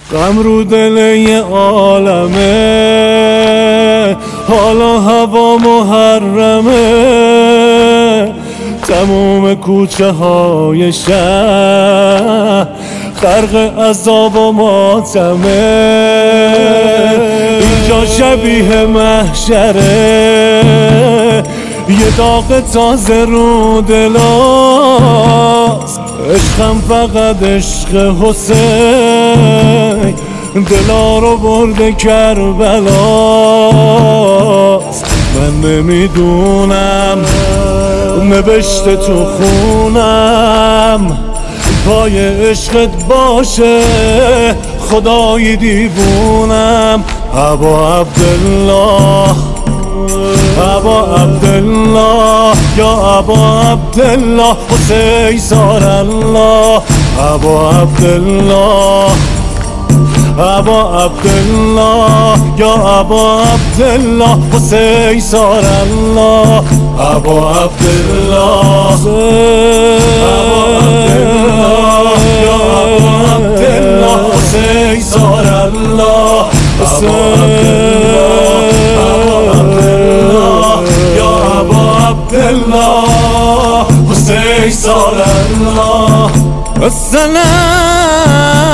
غم رو دل یه عالمه، حالا هوا محرمه. تموم کوچه های شهر غرق عذاب و ماتمه. اینجا شبیه محشره، یه داغ تازه رو دلاست. عشقم فقط عشق حسین، دلا رو برده کربلاست. من نمیدونم نوشته تو خونم پای عشقت باشه، خدای دیوونم. ابا عبدالله، ابا عبدالله، یا ابا عبدالله، حسین سار الله. ابا عبدالله، ابا عبدالله، یا ابا عبدالله، حسین سار الله. ابا عبدالله، ابا عبدالله، یا ابا عبدالله، حسین سار الله. ابا عبدالله، یا ابا عبدالله، حسین سار الله. السلام